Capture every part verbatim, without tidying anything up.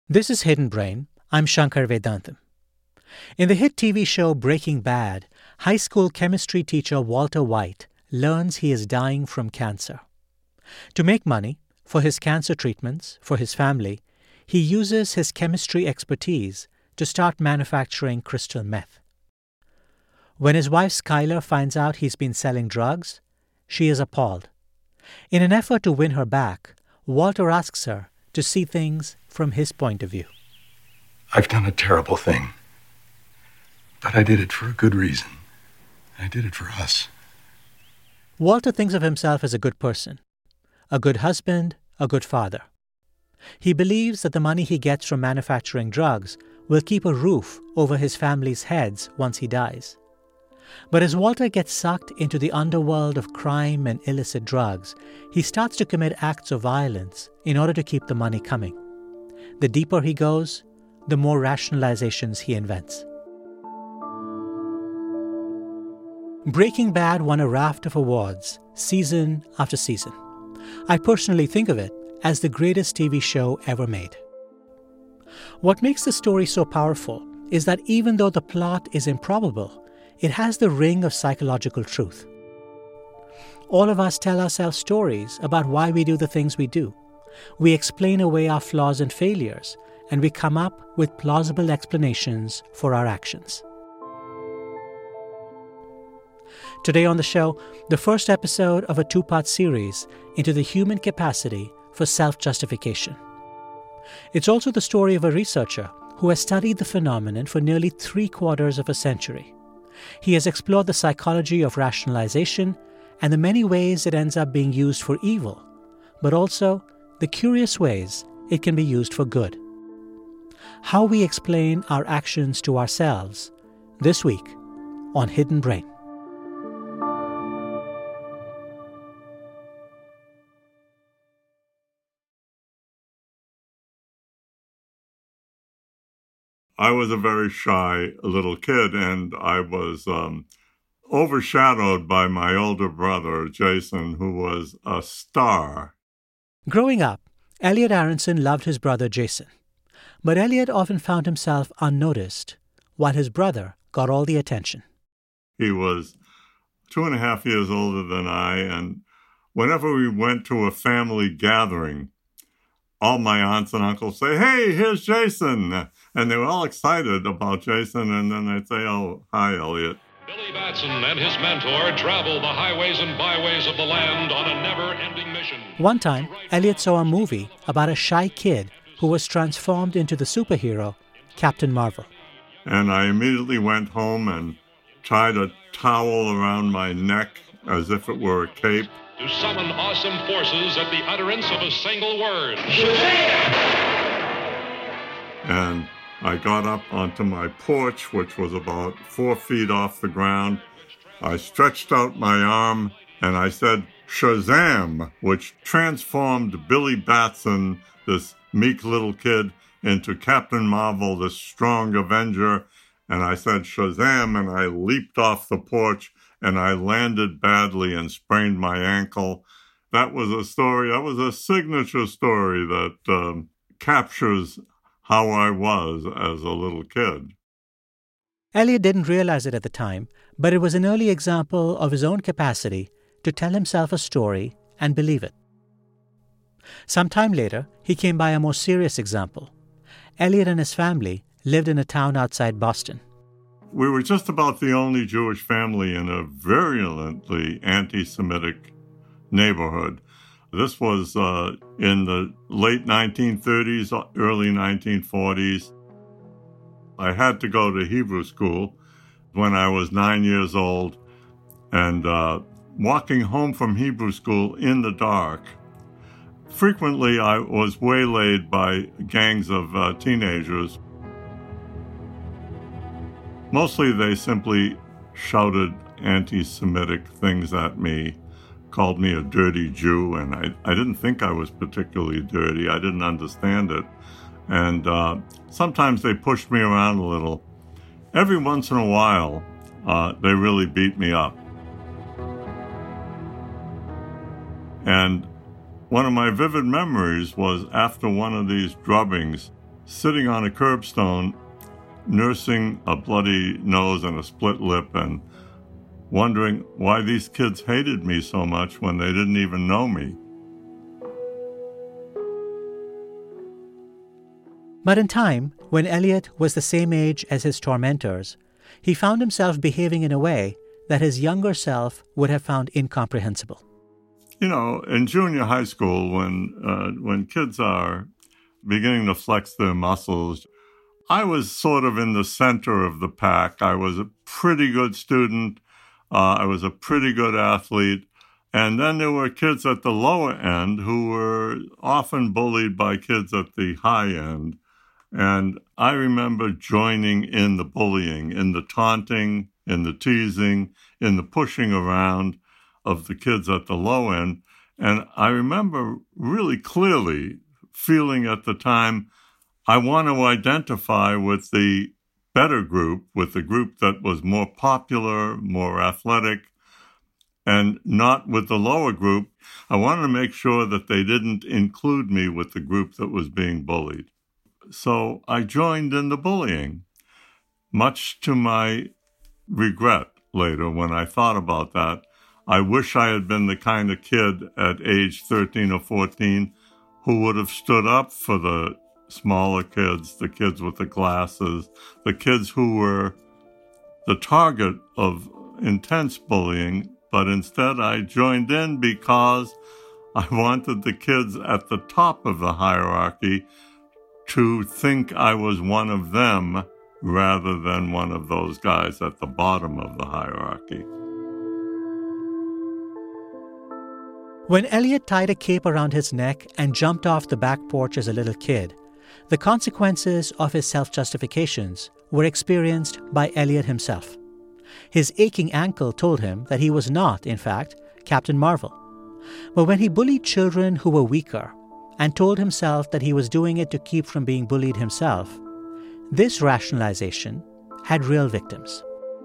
This is Hidden Brain. I'm Shankar Vedantam. In the hit T V show Breaking Bad, high school chemistry teacher Walter White learns he is dying from cancer. To make money for his cancer treatments, for his family, he uses his chemistry expertise to start manufacturing crystal meth. When his wife Skylar finds out he's been selling drugs, she is appalled. In an effort to win her back, Walter asks her to see things from his point of view. I've done a terrible thing, but I did it for a good reason. I did it for us. Walter thinks of himself as a good person, a good husband, a good father. He believes that the money he gets from manufacturing drugs will keep a roof over his family's heads once he dies. But as Walter gets sucked into the underworld of crime and illicit drugs, he starts to commit acts of violence in order to keep the money coming. The deeper he goes, the more rationalizations he invents. Breaking Bad won a raft of awards, season after season. I personally think of it as the greatest T V show ever made. What makes the story so powerful is that even though the plot is improbable, it has the ring of psychological truth. All of us tell ourselves stories about why we do the things we do. We explain away our flaws and failures, and we come up with plausible explanations for our actions. Today on the show, the first episode of a two-part series into the human capacity for self-justification. It's also the story of a researcher who has studied the phenomenon for nearly three quarters of a century. He has explored the psychology of rationalization and the many ways it ends up being used for evil, but also the curious ways it can be used for good. How we explain our actions to ourselves, this week on Hidden Brain. I was a very shy little kid, and I was um, overshadowed by my older brother, Jason, who was a star. Growing up, Elliot Aronson loved his brother Jason. But Elliot often found himself unnoticed, while his brother got all the attention. He was two and a half years older than I, and whenever we went to a family gathering, all my aunts and uncles say, "Hey, here's Jason." And they were all excited about Jason, and then they'd say, "Oh, hi, Elliot." Billy Batson and his mentor travel the highways and byways of the land on a never-ending mission. One time, Elliot saw a movie about a shy kid who was transformed into the superhero, Captain Marvel. And I immediately went home and tied a towel around my neck as if it were a cape. To summon awesome forces at the utterance of a single word. And I got up onto my porch, which was about four feet off the ground. I stretched out my arm and I said, "Shazam," which transformed Billy Batson, this meek little kid, into Captain Marvel, this strong Avenger. And I said, "Shazam," and I leaped off the porch and I landed badly and sprained my ankle. That was a story, that was a signature story that um, captures how I was as a little kid. Elliot didn't realize it at the time, but it was an early example of his own capacity to tell himself a story and believe it. Some time later, he came by a more serious example. Elliot and his family lived in a town outside Boston. We were just about the only Jewish family in a virulently anti-Semitic neighborhood. This was uh, in the late nineteen thirties, early nineteen forties. I had to go to Hebrew school when I was nine years old, and uh, walking home from Hebrew school in the dark, frequently I was waylaid by gangs of uh, teenagers. Mostly they simply shouted anti-Semitic things at me, called me a dirty Jew, and I, I didn't think I was particularly dirty. I didn't understand it. And uh, sometimes they pushed me around a little. Every once in a while, uh, they really beat me up. And one of my vivid memories was after one of these drubbings, sitting on a curbstone, nursing a bloody nose and a split lip and wondering why these kids hated me so much when they didn't even know me. But in time, when Elliot was the same age as his tormentors, he found himself behaving in a way that his younger self would have found incomprehensible. You know, in junior high school, when uh, when kids are beginning to flex their muscles, I was sort of in the center of the pack. I was a pretty good student. Uh, I was a pretty good athlete. And then there were kids at the lower end who were often bullied by kids at the high end. And I remember joining in the bullying, in the taunting, in the teasing, in the pushing around of the kids at the low end. And I remember really clearly feeling at the time, I want to identify with the better group, with the group that was more popular, more athletic, and not with the lower group. I wanted to make sure that they didn't include me with the group that was being bullied. So I joined in the bullying, much to my regret later when I thought about that. I wish I had been the kind of kid at age thirteen or fourteen who would have stood up for the smaller kids, the kids with the glasses, the kids who were the target of intense bullying. But instead I joined in because I wanted the kids at the top of the hierarchy to think I was one of them rather than one of those guys at the bottom of the hierarchy. When Elliot tied a cape around his neck and jumped off the back porch as a little kid, the consequences of his self-justifications were experienced by Elliot himself. His aching ankle told him that he was not, in fact, Captain Marvel. But when he bullied children who were weaker and told himself that he was doing it to keep from being bullied himself, this rationalization had real victims.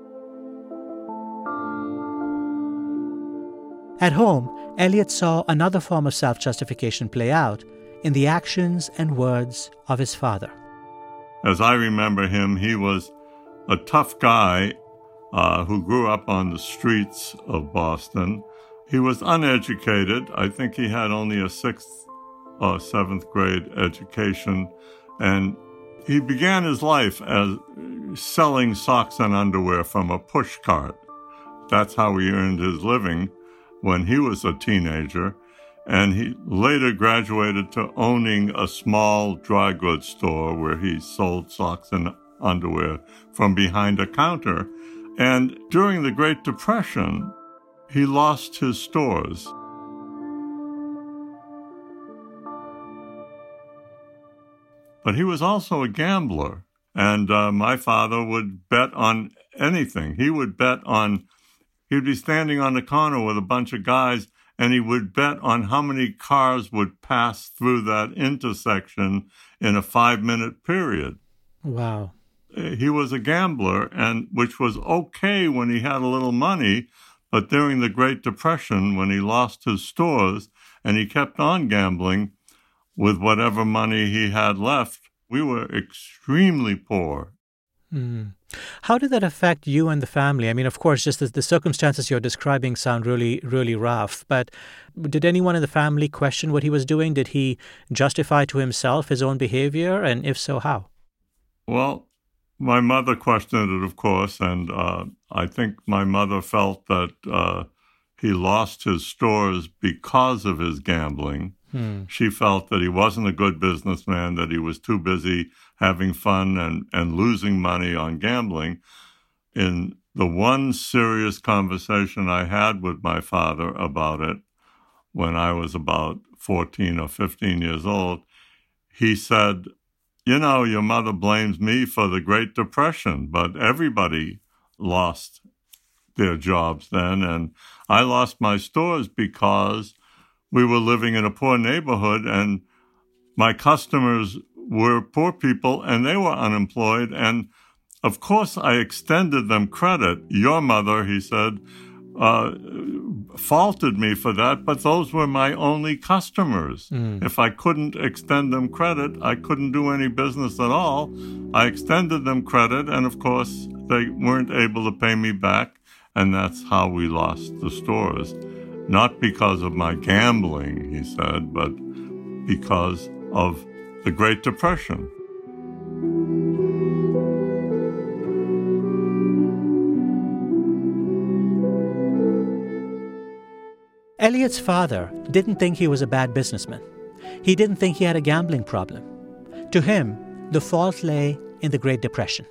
At home, Elliot saw another form of self-justification play out in the actions and words of his father. As I remember him, he was a tough guy uh, who grew up on the streets of Boston. He was uneducated. I think he had only a sixth or seventh grade education, and he began his life as selling socks and underwear from a push cart. That's how he earned his living when he was a teenager, and he later graduated to owning a small dry goods store where he sold socks and underwear from behind a counter. And during the Great Depression, he lost his stores. But he was also a gambler, and uh, my father would bet on anything. He would bet on, he would be standing on the corner with a bunch of guys, and he would bet on how many cars would pass through that intersection in a five-minute period. Wow. He was a gambler, and which was okay when he had a little money, but during the Great Depression, when he lost his stores and he kept on gambling with whatever money he had left, we were extremely poor. Mm. How did that affect you and the family? I mean, of course, just the, the circumstances you're describing sound really, really rough, but did anyone in the family question what he was doing? Did he justify to himself his own behavior? And if so, how? Well, my mother questioned it, of course, and uh, I think my mother felt that uh, he lost his stores because of his gambling. Hmm. She felt that he wasn't a good businessman, that he was too busy having fun and, and losing money on gambling. In the one serious conversation I had with my father about it when I was about fourteen or fifteen years old, he said, you know, your mother blames me for the Great Depression, but everybody lost their jobs then, and I lost my stores because we were living in a poor neighborhood, and my customers were poor people, and they were unemployed. And, of course, I extended them credit. Your mother, he said, uh, faulted me for that, but those were my only customers. Mm. If I couldn't extend them credit, I couldn't do any business at all. I extended them credit, and of course, they weren't able to pay me back, and that's how we lost the stores. Not because of my gambling, he said, but because of the Great Depression. Elliot's father didn't think he was a bad businessman. He didn't think he had a gambling problem. To him, the fault lay in the Great Depression.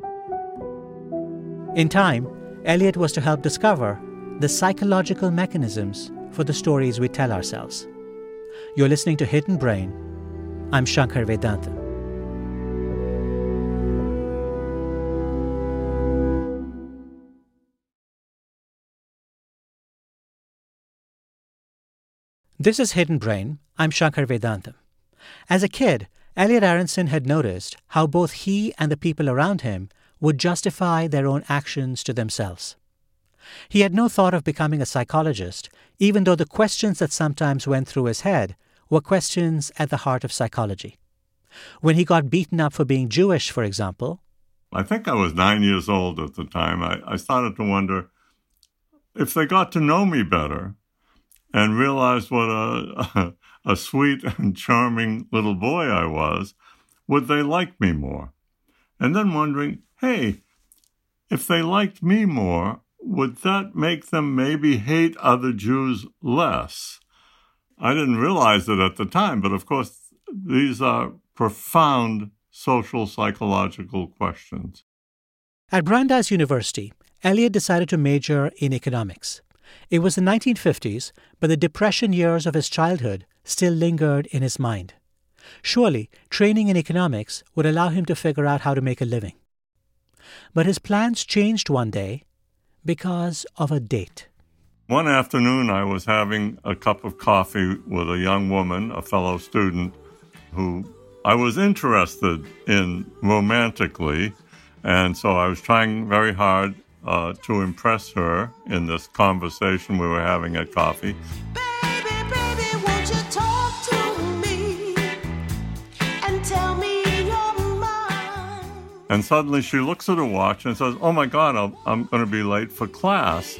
In time, Elliot was to help discover the psychological mechanisms for the stories we tell ourselves. You're listening to Hidden Brain. I'm Shankar Vedantam. This is Hidden Brain. I'm Shankar Vedantam. As a kid, Elliot Aronson had noticed how both he and the people around him would justify their own actions to themselves. He had no thought of becoming a psychologist, even though the questions that sometimes went through his head were questions at the heart of psychology. When he got beaten up for being Jewish, for example, I think I was nine years old at the time, I, I started to wonder if they got to know me better and realized what a, a, a sweet and charming little boy I was, would they like me more? And then wondering, hey, if they liked me more, would that make them maybe hate other Jews less? I didn't realize it at the time, but of course, these are profound social psychological questions. At Brandeis University, Elliot decided to major in economics. It was the nineteen fifties, but the Depression years of his childhood still lingered in his mind. Surely, training in economics would allow him to figure out how to make a living. But his plans changed one day because of a date. One afternoon, I was having a cup of coffee with a young woman, a fellow student, who I was interested in romantically, and so I was trying very hard uh, to impress her in this conversation we were having at coffee. Baby, baby, won't you talk to me and tell me your mind? And suddenly she looks at her watch and says, oh my God, I'll, I'm going to be late for class.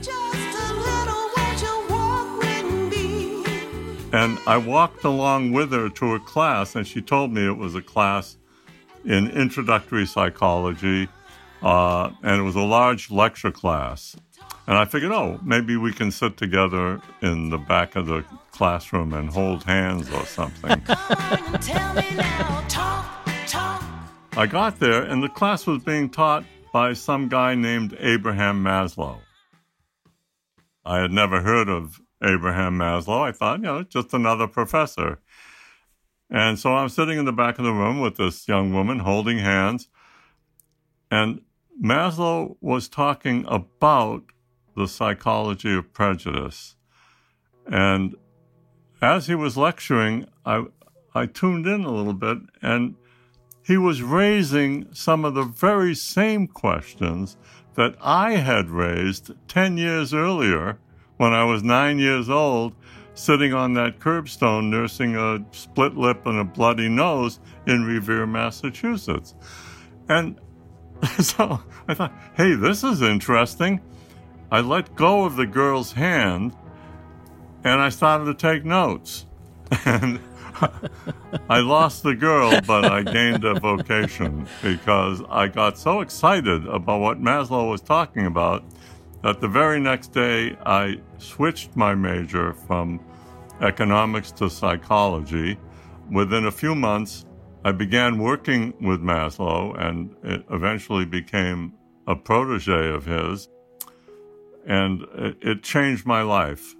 And I walked along with her to her class, and she told me it was a class in introductory psychology, uh, and it was a large lecture class. And I figured, oh, maybe we can sit together in the back of the classroom and hold hands or something. Tell me now, talk, talk. I got there, and the class was being taught by some guy named Abraham Maslow. I had never heard of Abraham Maslow. I thought, you know, just another professor. And so I'm sitting in the back of the room with this young woman holding hands. And Maslow was talking about the psychology of prejudice. And as he was lecturing, I, I tuned in a little bit, and he was raising some of the very same questions that I had raised ten years earlier when I was nine years old, sitting on that curbstone nursing a split lip and a bloody nose in Revere, Massachusetts. And so I thought, hey, this is interesting. I let go of the girl's hand, and I started to take notes. And I lost the girl, but I gained a vocation because I got so excited about what Maslow was talking about that the very next day I switched my major from economics to psychology. Within a few months, I began working with Maslow, and it eventually became a protege of his, and it, it changed my life.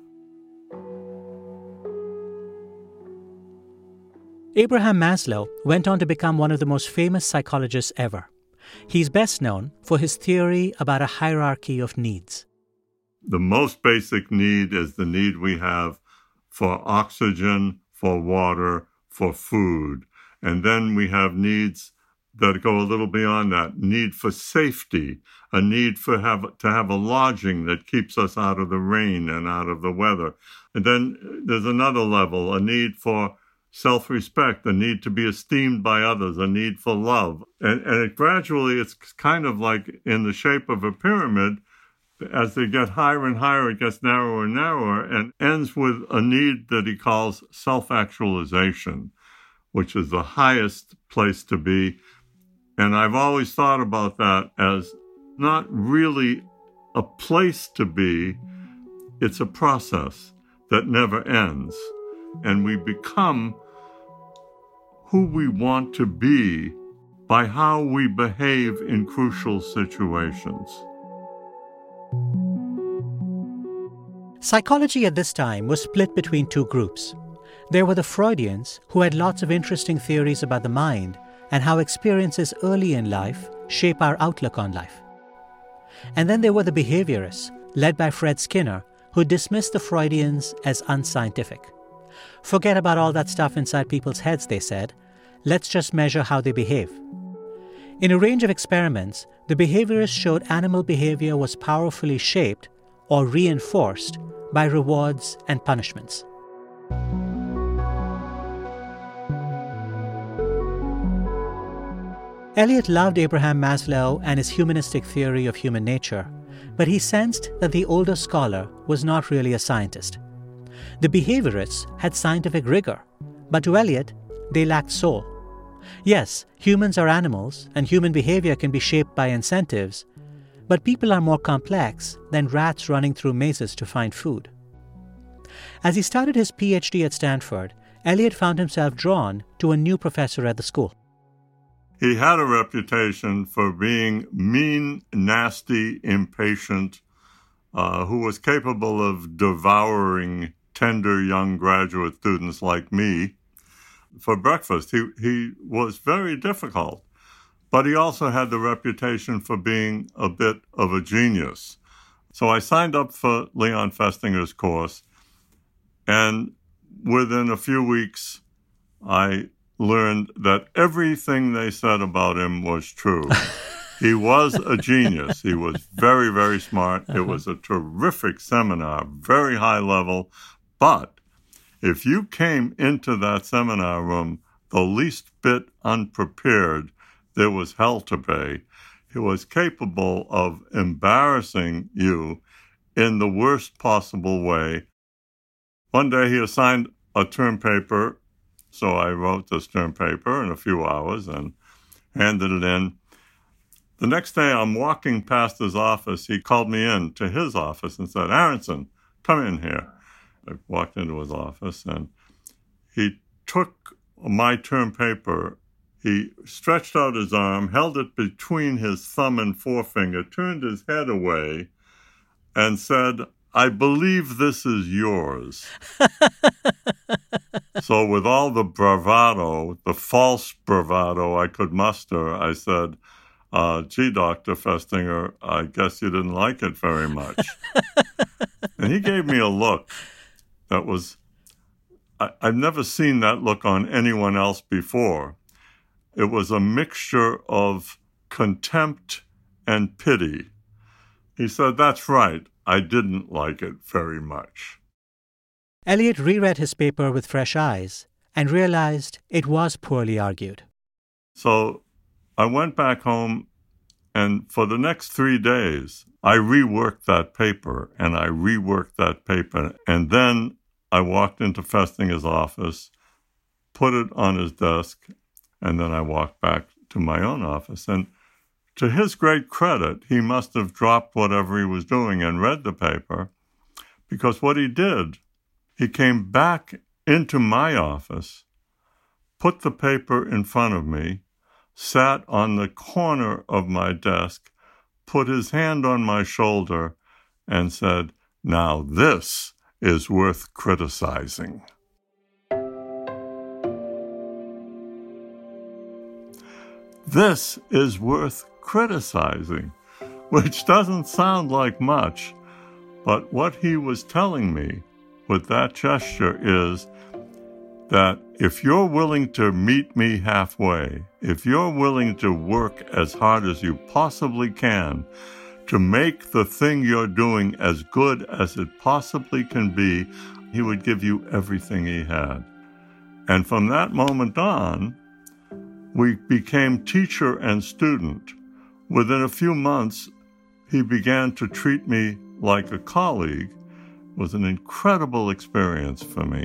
Abraham Maslow went on to become one of the most famous psychologists ever. He's best known for his theory about a hierarchy of needs. The most basic need is the need we have for oxygen, for water, for food. And then we have needs that go a little beyond that. Need for safety, a need for have to have a lodging that keeps us out of the rain and out of the weather. And then there's another level, a need for self-respect, a need to be esteemed by others, a need for love. And, and it gradually, it's kind of like in the shape of a pyramid. As they get higher and higher, it gets narrower and narrower, and ends with a need that he calls self-actualization, which is the highest place to be. And I've always thought about that as not really a place to be. It's a process that never ends. And we become who we want to be by how we behave in crucial situations. Psychology at this time was split between two groups. There were the Freudians, who had lots of interesting theories about the mind and how experiences early in life shape our outlook on life. And then there were the behaviorists, led by Fred Skinner, who dismissed the Freudians as unscientific. Forget about all that stuff inside people's heads, they said. Let's just measure how they behave. In a range of experiments, the behaviorists showed animal behavior was powerfully shaped or reinforced by rewards and punishments. Eliot loved Abraham Maslow and his humanistic theory of human nature, but he sensed that the older scholar was not really a scientist. The behaviorists had scientific rigor, but to Eliot, they lacked soul. Yes, humans are animals, and human behavior can be shaped by incentives, but people are more complex than rats running through mazes to find food. As he started his P H D at Stanford, Eliot found himself drawn to a new professor at the school. He had a reputation for being mean, nasty, impatient, uh, who was capable of devouring tender young graduate students like me for breakfast. He, he was very difficult, but he also had the reputation for being a bit of a genius. So I signed up for Leon Festinger's course, and within a few weeks, I learned that everything they said about him was true. He was a genius. He was very, very smart. Uh-huh. It was a terrific seminar, very high level. But if you came into that seminar room the least bit unprepared, there was hell to pay. He was capable of embarrassing you in the worst possible way. One day he assigned a term paper, so I wrote this term paper in a few hours and handed it in. The next day I'm walking past his office. He called me in to his office and said, "Aronson, come in here." I walked into his office and he took my term paper. He stretched out his arm, held it between his thumb and forefinger, turned his head away, and said, "I believe this is yours." So with all the bravado, the false bravado I could muster, I said, uh, gee, Doctor Festinger, I guess you didn't like it very much. And he gave me a look that was, I, I've never seen that look on anyone else before. It was a mixture of contempt and pity. He said, "That's right, I didn't like it very much." Eliot reread his paper with fresh eyes and realized it was poorly argued. So I went back home, and for the next three days, I reworked that paper, and I reworked that paper. And then I walked into Festinger's office, put it on his desk, and then I walked back to my own office. And to his great credit, he must have dropped whatever he was doing and read the paper, because what he did, he came back into my office, put the paper in front of me, sat on the corner of my desk, put his hand on my shoulder, and said, "Now this is worth criticizing." This is worth criticizing, which doesn't sound like much, but what he was telling me with that gesture is that if you're willing to meet me halfway, if you're willing to work as hard as you possibly can to make the thing you're doing as good as it possibly can be, he would give you everything he had. And from that moment on, we became teacher and student. Within a few months, he began to treat me like a colleague. It was an incredible experience for me.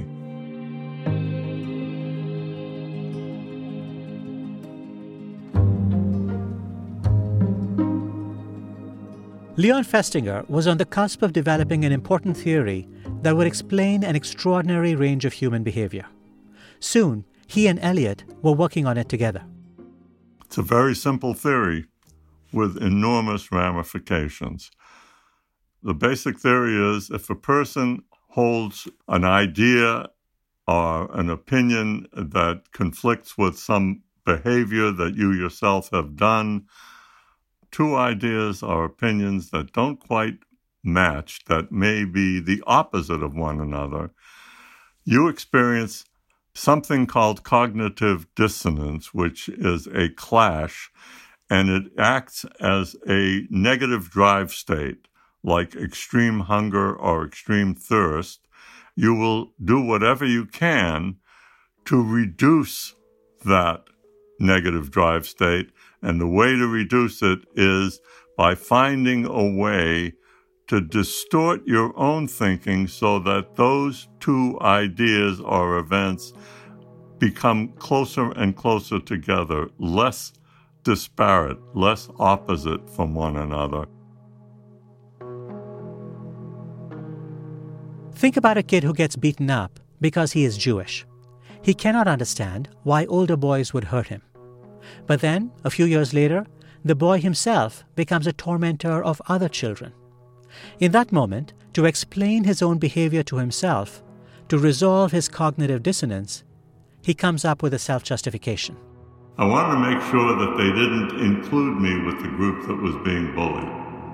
Leon Festinger was on the cusp of developing an important theory that would explain an extraordinary range of human behavior. Soon, he and Eliot were working on it together. It's a very simple theory with enormous ramifications. The basic theory is if a person holds an idea or an opinion that conflicts with some behavior that you yourself have done, two ideas or opinions that don't quite match, that may be the opposite of one another, you experience something called cognitive dissonance, which is a clash, and it acts as a negative drive state, like extreme hunger or extreme thirst. You will do whatever you can to reduce that negative drive state, and the way to reduce it is by finding a way to distort your own thinking so that those two ideas or events become closer and closer together, less disparate, less opposite from one another. Think about a kid who gets beaten up because he is Jewish. He cannot understand why older boys would hurt him. But then, a few years later, the boy himself becomes a tormentor of other children. In that moment, to explain his own behavior to himself, to resolve his cognitive dissonance, he comes up with a self-justification. I wanted to make sure that they didn't include me with the group that was being bullied.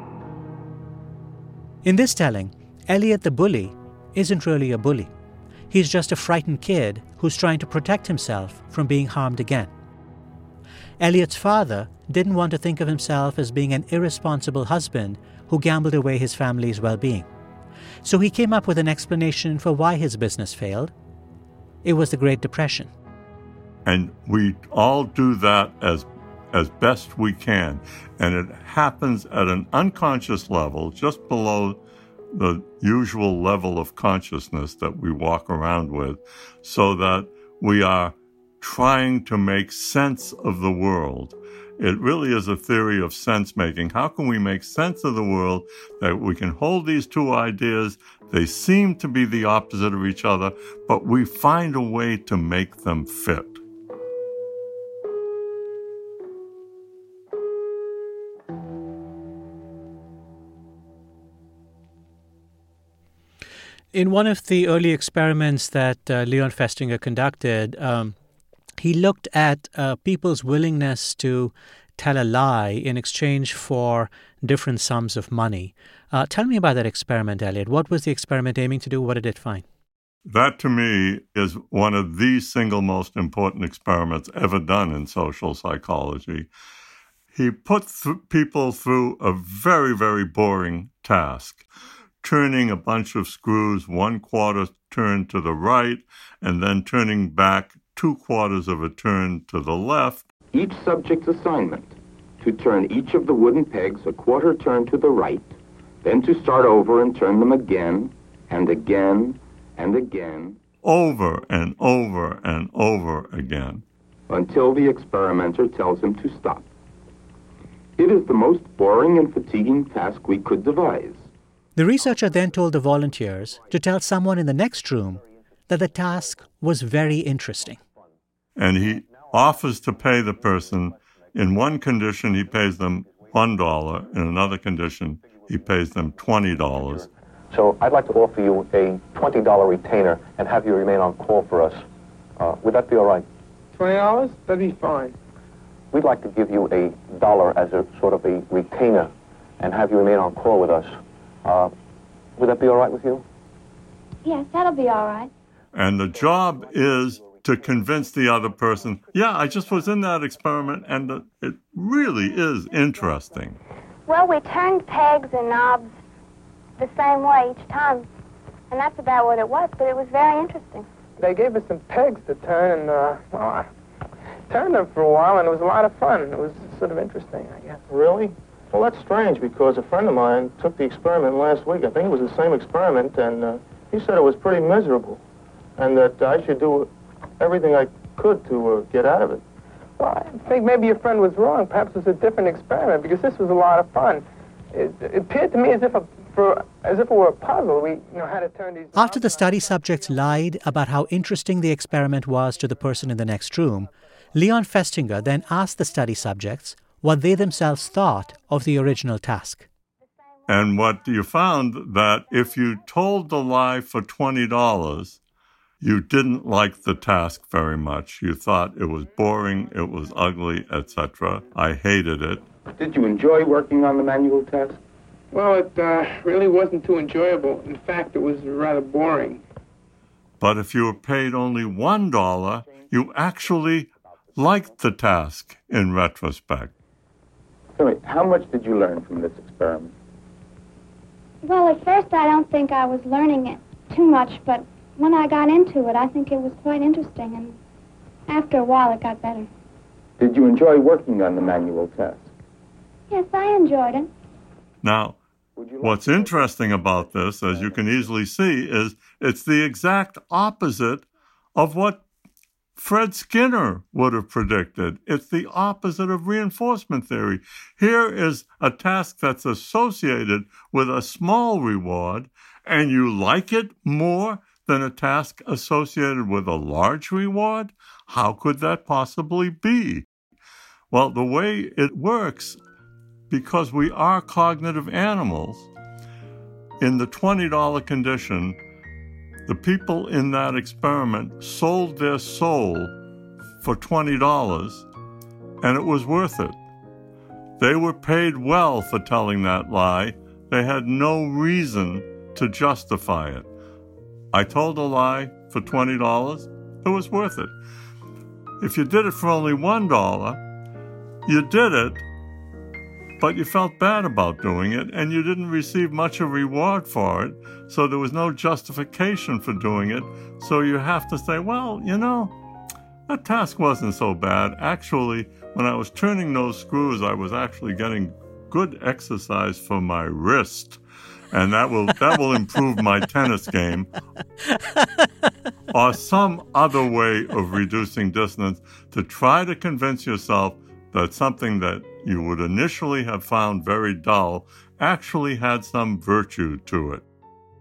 In this telling, Eliot the bully isn't really a bully. He's just a frightened kid who's trying to protect himself from being harmed again. Eliot's father didn't want to think of himself as being an irresponsible husband who gambled away his family's well-being. So he came up with an explanation for why his business failed. It was the Great Depression. And we all do that as as best we can. And it happens at an unconscious level, just below the usual level of consciousness that we walk around with, so that we are trying to make sense of the world. It really is a theory of sense-making. How can we make sense of the world that we can hold these two ideas? They seem to be the opposite of each other, but we find a way to make them fit. In one of the early experiments that uh, Leon Festinger conducted, um, he looked at uh, people's willingness to tell a lie in exchange for different sums of money. Uh, tell me about that experiment, Eliot. What was the experiment aiming to do? What did it find? That, to me, is one of the single most important experiments ever done in social psychology. He put th- people through a very, very boring task, turning a bunch of screws one quarter turn to the right and then turning back two quarters of a turn to the left. Each subject's assignment to turn each of the wooden pegs a quarter turn to the right, then to start over and turn them again and again and again. Over and over and over again. Until the experimenter tells him to stop. It is the most boring and fatiguing task we could devise. The researcher then told the volunteers to tell someone in the next room that the task was very interesting. And he offers to pay the person. In one condition, he pays them one dollar. In another condition, he pays them twenty dollars. So I'd like to offer you a twenty dollars retainer and have you remain on call for us. Uh, would that be all right? twenty dollars? That'd be fine. We'd like to give you a dollar as a sort of a retainer and have you remain on call with us. Uh, would that be all right with you? Yes, that'll be all right. And the job is to convince the other person, yeah, I just was in that experiment, and it really is interesting. Well, we turned pegs and knobs the same way each time, and that's about what it was, but it was very interesting. They gave us some pegs to turn, and, uh, well, I turned them for a while, and it was a lot of fun. It was sort of interesting, I guess. Really? Well, that's strange, because a friend of mine took the experiment last week. I think it was the same experiment, and uh, he said it was pretty miserable, and that I should do everything I could to uh, get out of it. Well, I think maybe your friend was wrong. Perhaps it was a different experiment, because this was a lot of fun. It, it appeared to me as if a For, as if it were a puzzle. We you know, had to turn these... After the study subjects lied about how interesting the experiment was to the person in the next room, Leon Festinger then asked the study subjects what they themselves thought of the original task. And what you found that if you told the lie for twenty dollars, you didn't like the task very much. You thought it was boring, it was ugly, et cetera. I hated it. Did you enjoy working on the manual test? Well, it uh, really wasn't too enjoyable. In fact, it was rather boring. But if you were paid only one dollar, you actually liked the task in retrospect. Tell me, how much did you learn from this experiment? Well, at first I don't think I was learning it too much, but when I got into it, I think it was quite interesting, and after a while it got better. Did you enjoy working on the manual test? Yes, I enjoyed it. Now, what's interesting about this, as you can easily see, is it's the exact opposite of what Fred Skinner would have predicted. It's the opposite of reinforcement theory. Here is a task that's associated with a small reward, and you like it more than a task associated with a large reward? How could that possibly be? Well, the way it works, because we are cognitive animals, in the twenty dollar condition, the people in that experiment sold their soul for twenty dollars, and it was worth it. They were paid well for telling that lie. They had no reason to justify it. I told a lie for twenty dollars. It was worth it. If you did it for only one dollar, you did it, but you felt bad about doing it, and you didn't receive much of a reward for it, so there was no justification for doing it. So you have to say, well, you know, that task wasn't so bad. Actually, when I was turning those screws, I was actually getting good exercise for my wrist, and that will that will improve my tennis game. Or some other way of reducing dissonance to try to convince yourself that something that you would initially have found very dull actually had some virtue to it.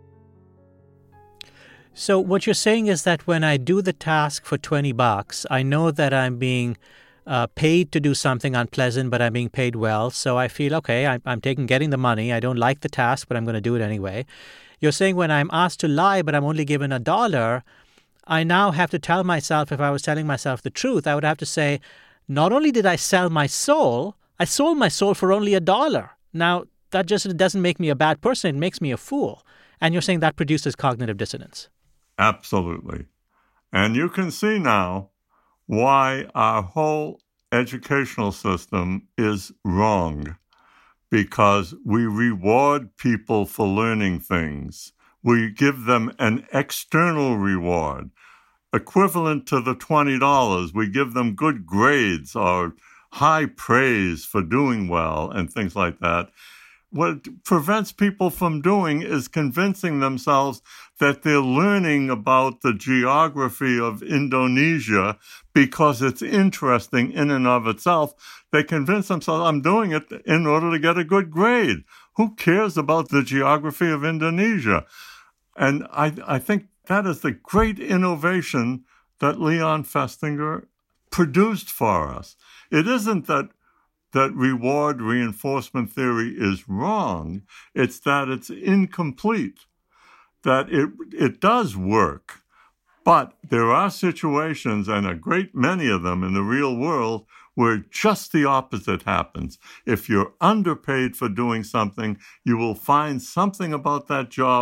So what you're saying is that when I do the task for twenty bucks, I know that I'm being uh, paid to do something unpleasant, but I'm being paid well. So I feel, okay, I, I'm taking getting the money. I don't like the task, but I'm going to do it anyway. You're saying when I'm asked to lie, but I'm only given a dollar, I now have to tell myself, if I was telling myself the truth, I would have to say, not only did I sell my soul, I sold my soul for only a dollar. Now, that just doesn't make me a bad person. It makes me a fool. And you're saying that produces cognitive dissonance. Absolutely. And you can see now why our whole educational system is wrong. Because we reward people for learning things. We give them an external reward, equivalent to the twenty dollars. We give them good grades or high praise for doing well and things like that. What it prevents people from doing is convincing themselves that they're learning about the geography of Indonesia because it's interesting in and of itself. They convince themselves, I'm doing it in order to get a good grade. Who cares about the geography of Indonesia? And I, I think that is the great innovation that Leon Festinger produced for us. It isn't that that reward reinforcement theory is wrong. It's that it's incomplete, that it it does work. But there are situations, and a great many of them in the real world, where just the opposite happens. If you're underpaid for doing something, you will find something about that job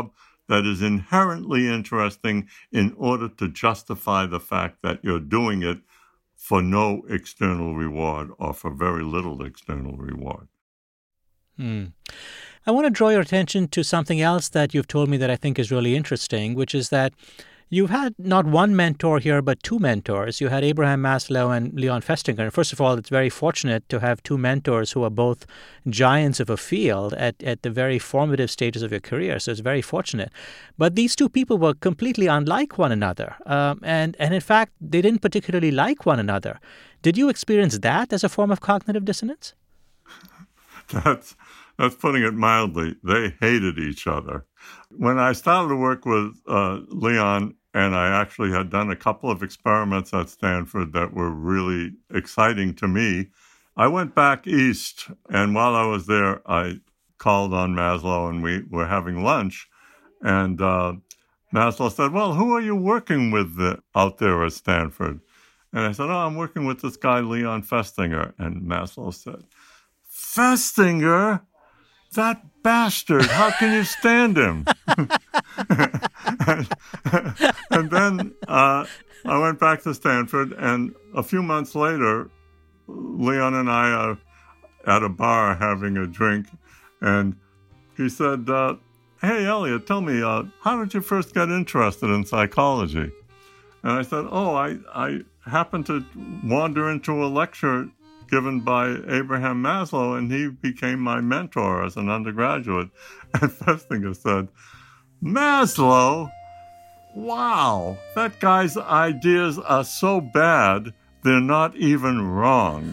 that is inherently interesting in order to justify the fact that you're doing it for no external reward or for very little external reward. Hmm. I want to draw your attention to something else that you've told me that I think is really interesting, which is that you've had not one mentor here, but two mentors. You had Abraham Maslow and Leon Festinger. And first of all, it's very fortunate to have two mentors who are both giants of a field at, at the very formative stages of your career. So it's very fortunate. But these two people were completely unlike one another. Um, and, and in fact, they didn't particularly like one another. Did you experience that as a form of cognitive dissonance? That's, that's putting it mildly. They hated each other. When I started to work with uh, Leon, and I actually had done a couple of experiments at Stanford that were really exciting to me, I went back east, and while I was there, I called on Maslow, and we were having lunch. And uh, Maslow said, well, who are you working with uh, out there at Stanford? And I said, oh, I'm working with this guy, Leon Festinger. And Maslow said, Festinger? That bastard, how can you stand him? and, and then uh, I went back to Stanford, and a few months later, Leon and I are at a bar having a drink, and he said, uh, hey, Elliot, tell me, uh, how did you first get interested in psychology? And I said, oh, I, I happened to wander into a lecture given by Abraham Maslow, and he became my mentor as an undergraduate. And Festinger said, Maslow? Wow, that guy's ideas are so bad, they're not even wrong.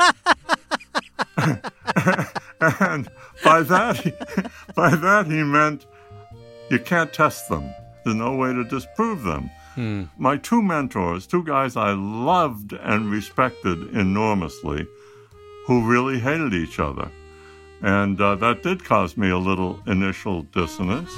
And by that, he, by that he meant you can't test them. There's no way to disprove them. Hmm. My two mentors, two guys I loved and respected enormously, who really hated each other. And uh, that did cause me a little initial dissonance.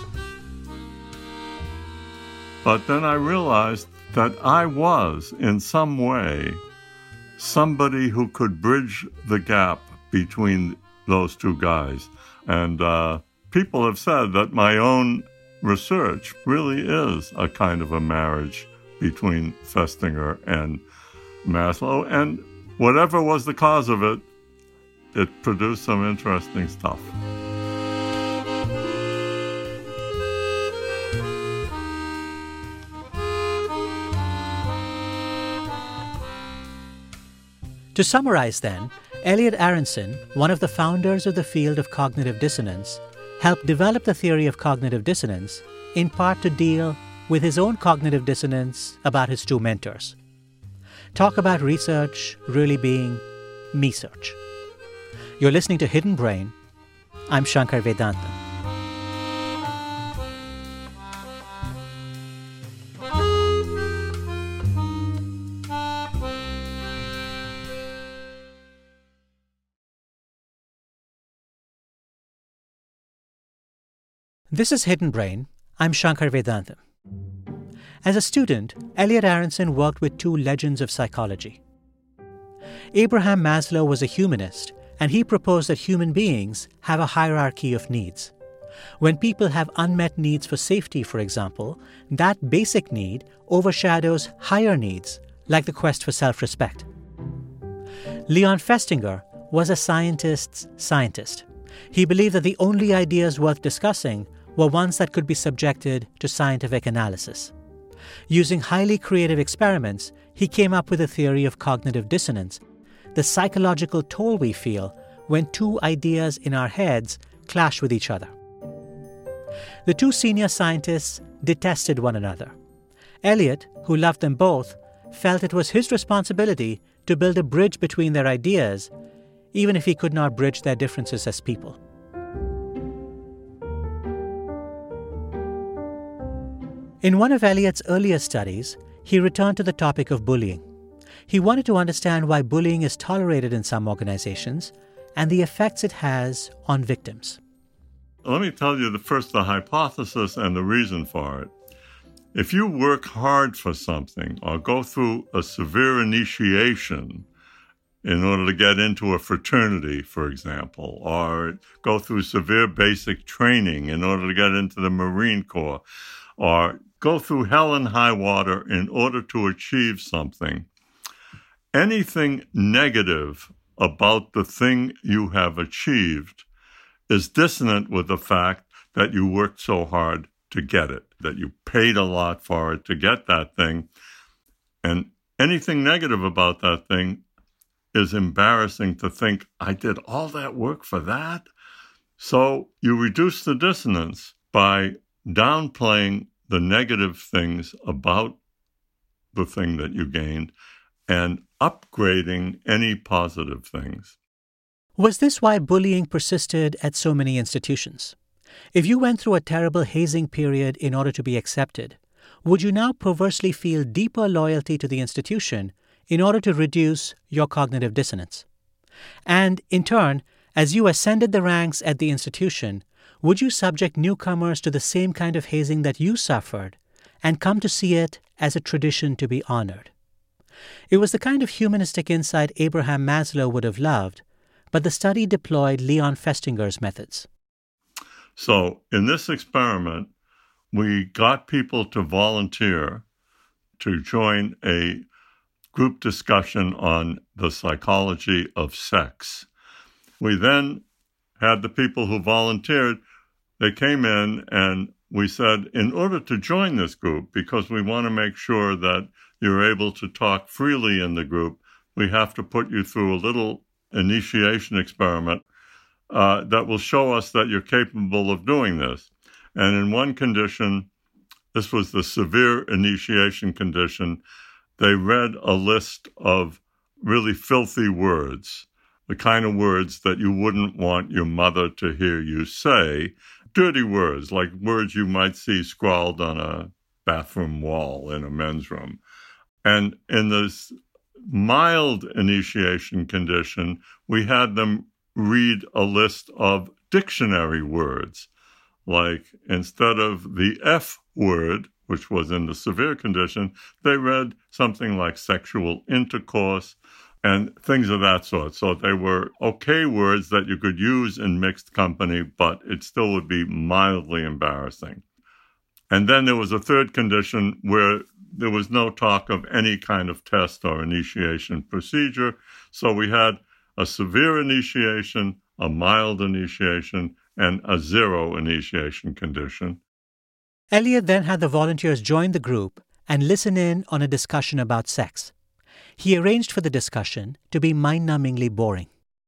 But then I realized that I was, in some way, somebody who could bridge the gap between those two guys. And uh, people have said that my own research really is a kind of a marriage between Festinger and Maslow. And whatever was the cause of it, it produced some interesting stuff. To summarize then, Elliot Aronson, one of the founders of the field of cognitive dissonance, helped develop the theory of cognitive dissonance, in part to deal with his own cognitive dissonance about his two mentors. Talk about research really being me-search. You're listening to Hidden Brain. I'm Shankar Vedantam. This is Hidden Brain. I'm Shankar Vedantam. As a student, Elliot Aronson worked with two legends of psychology. Abraham Maslow was a humanist, and he proposed that human beings have a hierarchy of needs. When people have unmet needs for safety, for example, that basic need overshadows higher needs, like the quest for self-respect. Leon Festinger was a scientist's scientist. He believed that the only ideas worth discussing were ones that could be subjected to scientific analysis. Using highly creative experiments, he came up with a theory of cognitive dissonance, the psychological toll we feel when two ideas in our heads clash with each other. The two senior scientists detested one another. Elliot, who loved them both, felt it was his responsibility to build a bridge between their ideas, even if he could not bridge their differences as people. In one of Elliot's earlier studies, he returned to the topic of bullying. He wanted to understand why bullying is tolerated in some organizations and the effects it has on victims. Let me tell you the first the hypothesis and the reason for it. If you work hard for something or go through a severe initiation, in order to get into a fraternity, for example, or go through severe basic training in order to get into the Marine Corps, or go through hell and high water in order to achieve something. Anything negative about the thing you have achieved is dissonant with the fact that you worked so hard to get it, that you paid a lot for it to get that thing. And anything negative about that thing is embarrassing to think, I did all that work for that? So you reduce the dissonance by downplaying the negative things about the thing that you gained and upgrading any positive things. Was this why bullying persisted at so many institutions? If you went through a terrible hazing period in order to be accepted, would you now perversely feel deeper loyalty to the institution in order to reduce your cognitive dissonance? And, in turn, as you ascended the ranks at the institution, would you subject newcomers to the same kind of hazing that you suffered and come to see it as a tradition to be honored? It was the kind of humanistic insight Abraham Maslow would have loved, but the study deployed Leon Festinger's methods. So, in this experiment, we got people to volunteer to join a group discussion on the psychology of sex. We then had the people who volunteered, they came in and we said, in order to join this group, because we want to make sure that you're able to talk freely in the group, we have to put you through a little initiation experiment uh, that will show us that you're capable of doing this. And in one condition, this was the severe initiation condition, they read a list of really filthy words, the kind of words that you wouldn't want your mother to hear you say, dirty words, like words you might see scrawled on a bathroom wall in a men's room. And in this mild initiation condition, we had them read a list of dictionary words, like instead of the F word, which was in the severe condition, they read something like sexual intercourse and things of that sort. So they were okay words that you could use in mixed company, but it still would be mildly embarrassing. And then there was a third condition where there was no talk of any kind of test or initiation procedure. So we had a severe initiation, a mild initiation, and a zero initiation condition. Elliot then had the volunteers join the group and listen in on a discussion about sex. He arranged for the discussion to be mind-numbingly boring.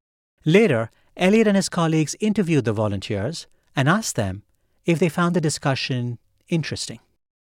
Later, Elliot and his colleagues interviewed the volunteers and asked them if they found the discussion interesting.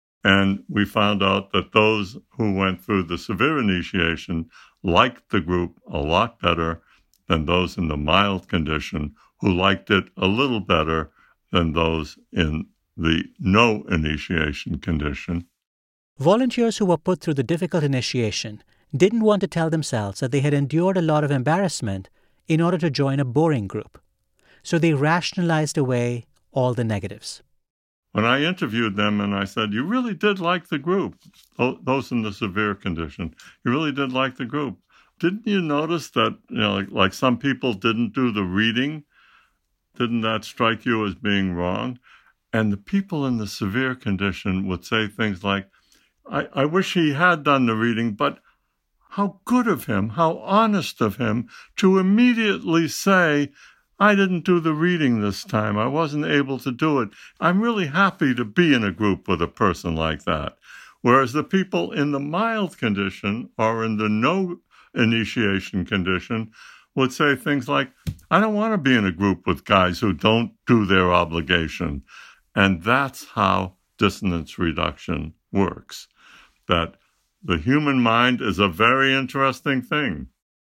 And we found out that those who went through the severe initiation liked the group a lot better than those in the mild condition, who liked it a little better than those in the no initiation condition. Volunteers who were put through the difficult initiation didn't want to tell themselves that they had endured a lot of embarrassment in order to join a boring group. So they rationalized away all the negatives. When I interviewed them and I said, you really did like the group, those in the severe condition, you really did like the group. Didn't you notice that, you know, like, like some people didn't do the reading? Didn't that strike you as being wrong? And the people in the severe condition would say things like, I, I wish he had done the reading, but how good of him, how honest of him to immediately say, I didn't do the reading this time. I wasn't able to do it. I'm really happy to be in a group with a person like that. Whereas the people in the mild condition or in the no initiation condition would say things like, I don't want to be in a group with guys who don't do their obligation. And that's how dissonance reduction works. That the human mind is a very interesting thing.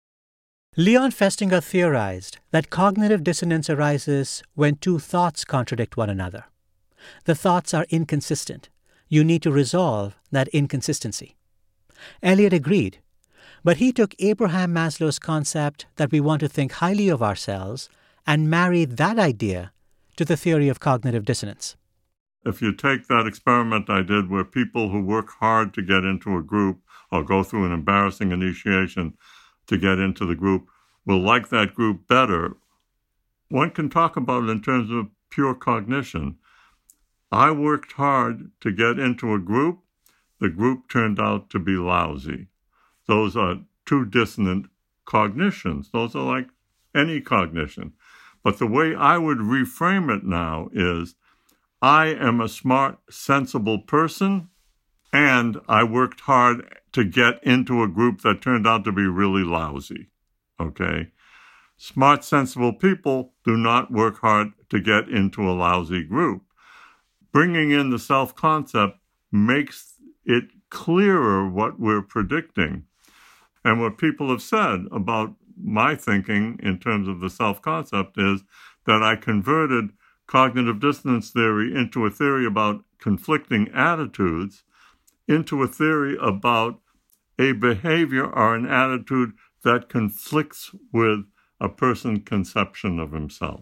Leon Festinger theorized that cognitive dissonance arises when two thoughts contradict one another. The thoughts are inconsistent. You need to resolve that inconsistency. Elliot agreed, but he took Abraham Maslow's concept that we want to think highly of ourselves and married that idea to the theory of cognitive dissonance. If you take that experiment I did where people who work hard to get into a group or go through an embarrassing initiation, to get into the group will like that group better. One can talk about it in terms of pure cognition. I worked hard to get into a group. The group turned out to be lousy. Those are two dissonant cognitions. Those are like any cognition. But the way I would reframe it now is, I am a smart, sensible person, and I worked hard to get into a group that turned out to be really lousy. Okay? Smart, sensible people do not work hard to get into a lousy group. Bringing in the self-concept makes it clearer what we're predicting. And what people have said about my thinking in terms of the self-concept is that I converted cognitive dissonance theory into a theory about conflicting attitudes, into a theory about a behavior or an attitude that conflicts with a person's conception of himself.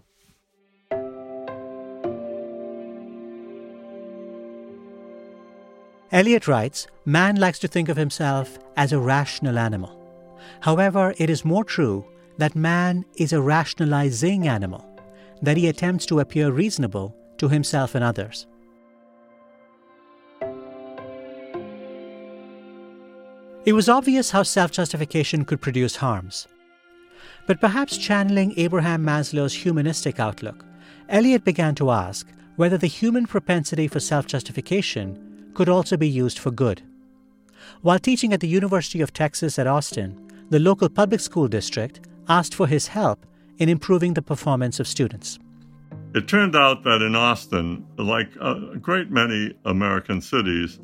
Eliot writes, man likes to think of himself as a rational animal. However, it is more true that man is a rationalizing animal, that he attempts to appear reasonable to himself and others. It was obvious how self-justification could produce harms. But perhaps channeling Abraham Maslow's humanistic outlook, Eliot began to ask whether the human propensity for self-justification could also be used for good. While teaching at the University of Texas at Austin, the local public school district asked for his help in improving the performance of students. It turned out that in Austin, like a great many American cities,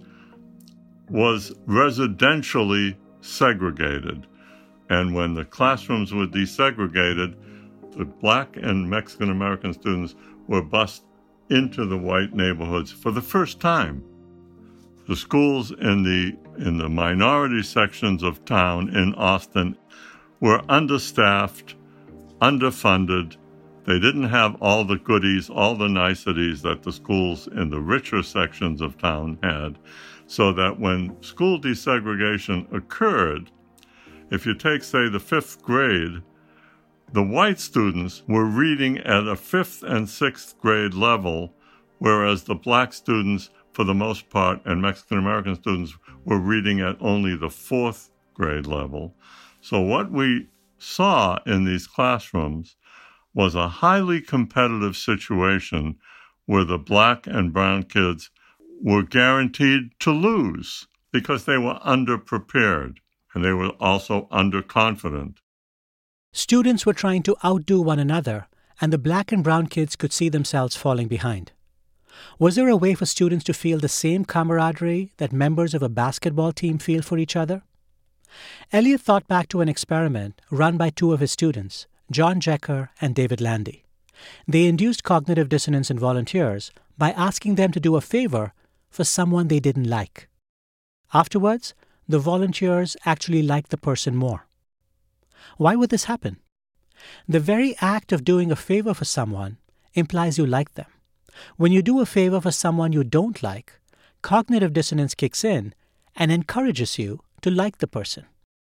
was residentially segregated. And when the classrooms were desegregated, the black and Mexican American students were bused into the white neighborhoods for the first time. The schools in the in the minority sections of town in Austin were understaffed, underfunded. They didn't have all the goodies, all the niceties that the schools in the richer sections of town had, so that when school desegregation occurred, if you take, say, the fifth grade, the white students were reading at a fifth and sixth grade level, whereas the black students, for the most part, and Mexican-American students were reading at only the fourth grade level. So what we saw in these classrooms was a highly competitive situation where the black and brown kids were guaranteed to lose because they were underprepared and they were also underconfident. Students were trying to outdo one another, and the black and brown kids could see themselves falling behind. Was there a way for students to feel the same camaraderie that members of a basketball team feel for each other? Eliot thought back to an experiment run by two of his students, John Jecker and David Landy. They induced cognitive dissonance in volunteers by asking them to do a favor for someone they didn't like. Afterwards, the volunteers actually liked the person more. Why would this happen? The very act of doing a favor for someone implies you like them. When you do a favor for someone you don't like, cognitive dissonance kicks in and encourages you to like the person.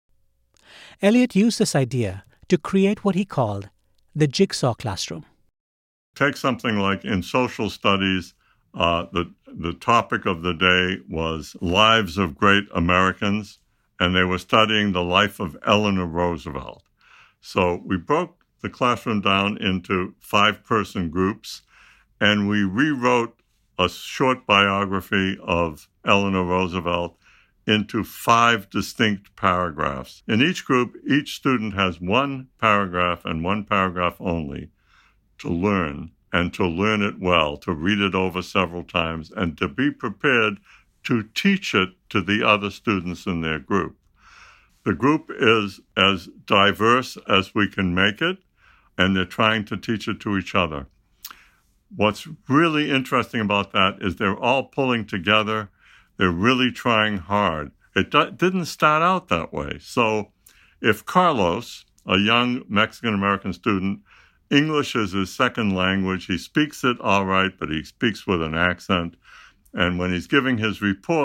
Eliot used this idea to create what he called the jigsaw classroom. Take something like in social studies, uh, the, the topic of the day was Lives of Great Americans, and they were studying the life of Eleanor Roosevelt. So we broke the classroom down into five-person groups, and we rewrote a short biography of Eleanor Roosevelt into five distinct paragraphs. In each group, each student has one paragraph and one paragraph only to learn, and to learn it well, to read it over several times, and to be prepared to teach it to the other students in their group. The group is as diverse as we can make it, and they're trying to teach it to each other. What's really interesting about that is they're all pulling together. They're really trying hard. It d- didn't start out that way. So if Carlos, a young Mexican-American student, English is his second language, he speaks it all right, but he speaks with an accent. And when he's giving his report,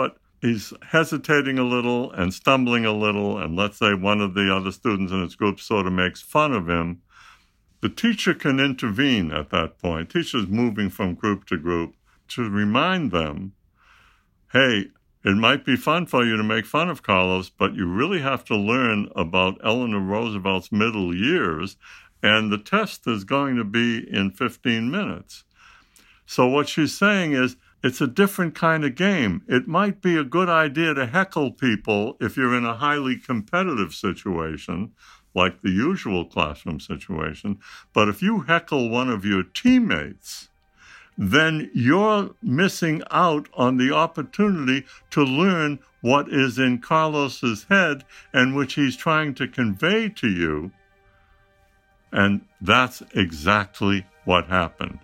he's hesitating a little and stumbling a little, and let's say one of the other students in his group sort of makes fun of him, the teacher can intervene at that point. Teacher's moving from group to group to remind them, hey, it might be fun for you to make fun of Carlos, but you really have to learn about Eleanor Roosevelt's middle years, and the test is going to be in fifteen minutes. So what she's saying is, it's a different kind of game. It might be a good idea to heckle people if you're in a highly competitive situation, like the usual classroom situation. But if you heckle one of your teammates, then you're missing out on the opportunity to learn what is in Carlos's head and which he's trying to convey to you. And that's exactly what happened.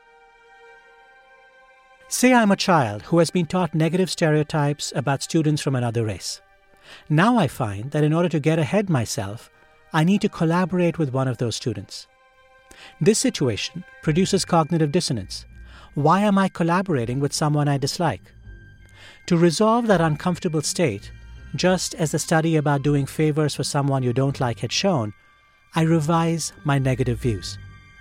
Say I'm a child who has been taught negative stereotypes about students from another race. Now I find that in order to get ahead myself, I need to collaborate with one of those students. This situation produces cognitive dissonance. Why am I collaborating with someone I dislike? To resolve that uncomfortable state, just as the study about doing favors for someone you don't like had shown, I revise my negative views.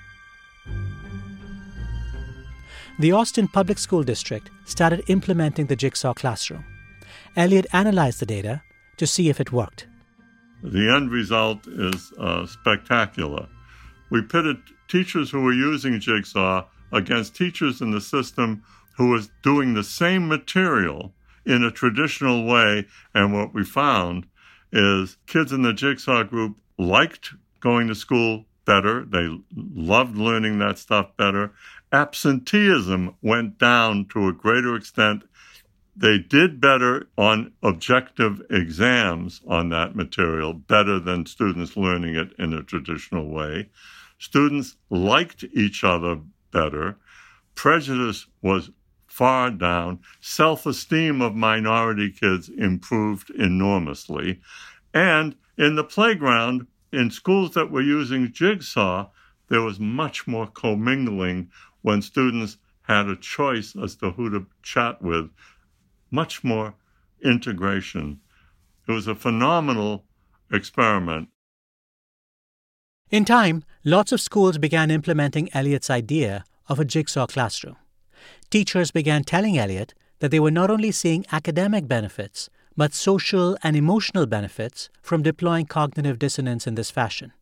The Austin Public School District started implementing the Jigsaw Classroom. Elliot analyzed the data to see if it worked. The end result is uh, spectacular. We pitted teachers who were using Jigsaw against teachers in the system who was doing the same material in a traditional way, and what we found is kids in the Jigsaw group liked going to school better. They loved learning that stuff better. Absenteeism went down to a greater extent. They did better on objective exams on that material, better than students learning it in a traditional way. Students liked each other better. Prejudice was far down. Self-esteem of minority kids improved enormously. And in the playground, in schools that were using Jigsaw, there was much more commingling when students had a choice as to who to chat with, much more integration. It was a phenomenal experiment. In time, lots of schools began implementing Elliot's idea of a Jigsaw classroom. Teachers began telling Elliot that they were not only seeing academic benefits, but social and emotional benefits from deploying cognitive dissonance in this fashion.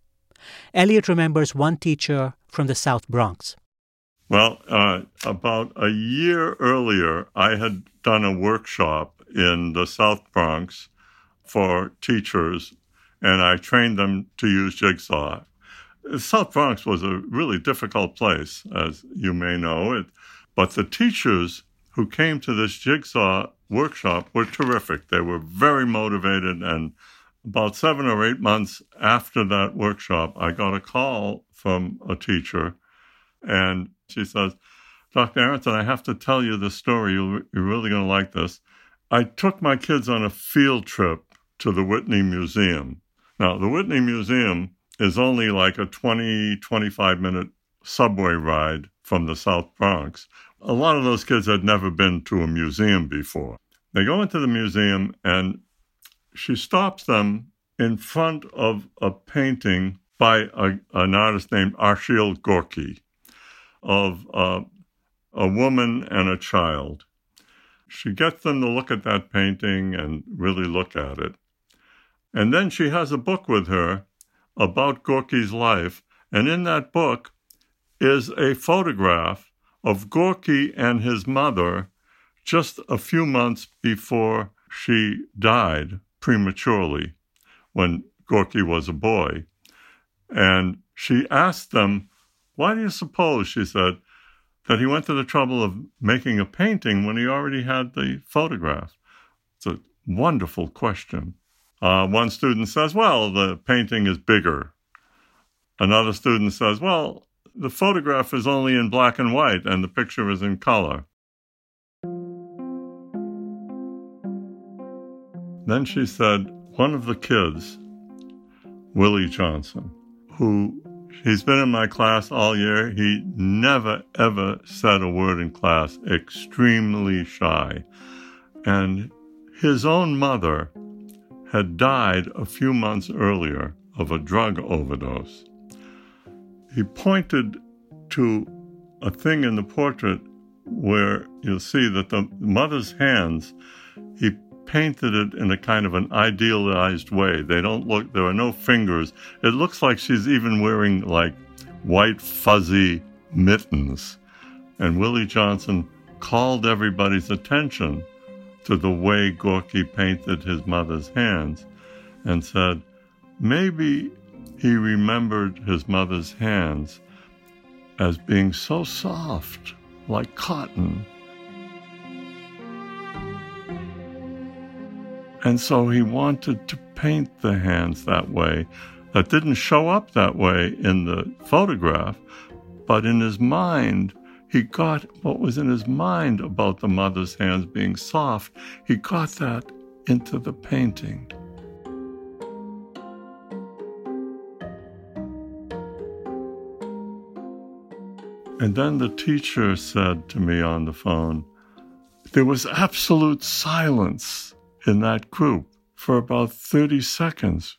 Elliot remembers one teacher from the South Bronx. Well, uh, about a year earlier, I had done a workshop in the South Bronx for teachers, and I trained them to use Jigsaw. The South Bronx was a really difficult place, as you may know, it, but the teachers who came to this Jigsaw workshop were terrific. They were very motivated, and about seven or eight months after that workshop, I got a call from a teacher, and she says, Doctor Aronson, I have to tell you this story. You're really going to like this. I took my kids on a field trip to the Whitney Museum. Now, the Whitney Museum is only like a twenty, twenty-five minute subway ride from the South Bronx. A lot of those kids had never been to a museum before. They go into the museum, and she stops them in front of a painting by a, an artist named Arshile Gorky, of uh, a woman and a child. She gets them to look at that painting and really look at it. And then she has a book with her about Gorky's life, and in that book is a photograph of Gorky and his mother just a few months before she died prematurely, when Gorky was a boy. And she asked them, why do you suppose, she said, that he went to the trouble of making a painting when he already had the photograph? It's a wonderful question. Uh, one student says, well, the painting is bigger. Another student says, well, the photograph is only in black and white and the picture is in color. Then she said, one of the kids, Willie Johnson, who he's been in my class all year. He never, ever said a word in class, extremely shy. And his own mother had died a few months earlier of a drug overdose. He pointed to a thing in the portrait where you'll see that the mother's hands, he painted it in a kind of an idealized way. They don't look, there are no fingers. It looks like she's even wearing like white fuzzy mittens. And Willie Johnson called everybody's attention to the way Gorky painted his mother's hands and said, maybe he remembered his mother's hands as being so soft, like cotton. And so he wanted to paint the hands that way. That didn't show up that way in the photograph, but in his mind, he got what was in his mind about the mother's hands being soft. He got that into the painting. And then the teacher said to me on the phone, there was absolute silence in that group for about thirty seconds.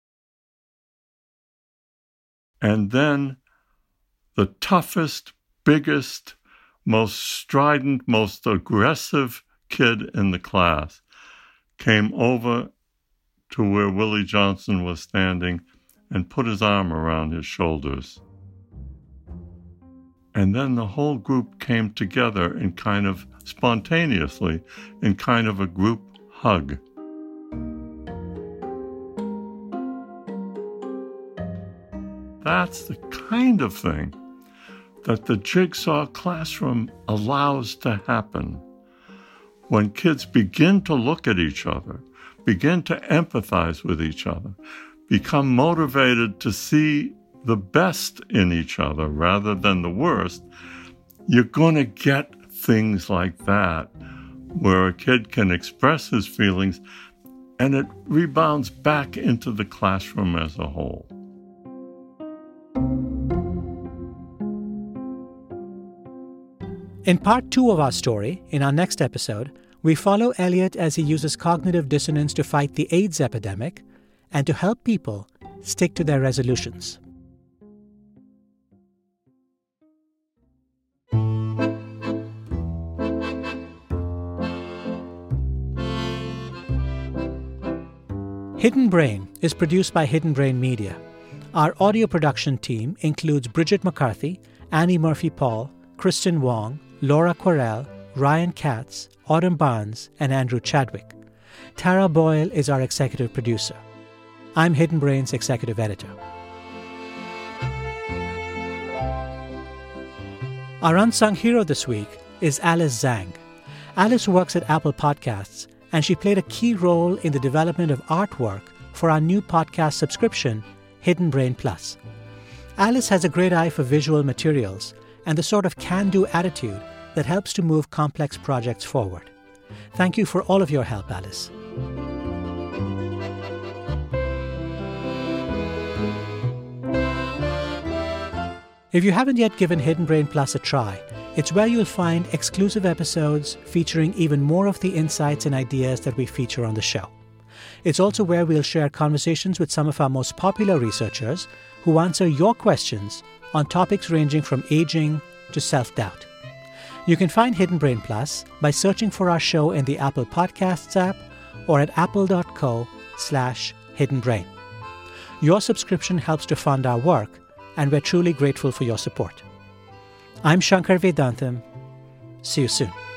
And then the toughest, biggest, most strident, most aggressive kid in the class came over to where Willie Johnson was standing and put his arm around his shoulders. And then the whole group came together in kind of spontaneously, in kind of a group hug. That's the kind of thing that the Jigsaw classroom allows to happen. When kids begin to look at each other, begin to empathize with each other, become motivated to see the best in each other rather than the worst, you're going to get things like that, where a kid can express his feelings and it rebounds back into the classroom as a whole. In part two of our story, in our next episode, we follow Elliot as he uses cognitive dissonance to fight the AIDS epidemic and to help people stick to their resolutions. Hidden Brain is produced by Hidden Brain Media. Our audio production team includes Bridget McCarthy, Annie Murphy-Paul, Kristen Wong, Laura Quarell, Ryan Katz, Autumn Barnes, and Andrew Chadwick. Tara Boyle is our executive producer. I'm Hidden Brain's executive editor. Our unsung hero this week is Alice Zhang. Alice works at Apple Podcasts, and she played a key role in the development of artwork for our new podcast subscription, Hidden Brain Plus. Alice has a great eye for visual materials and the sort of can-do attitude that helps to move complex projects forward. Thank you for all of your help, Alice. If you haven't yet given Hidden Brain Plus a try, it's where you'll find exclusive episodes featuring even more of the insights and ideas that we feature on the show. It's also where we'll share conversations with some of our most popular researchers who answer your questions on topics ranging from aging to self-doubt. You can find Hidden Brain Plus by searching for our show in the Apple Podcasts app or at apple.co slash hidden brain. Your subscription helps to fund our work, and we're truly grateful for your support. I'm Shankar Vedantam. See you soon.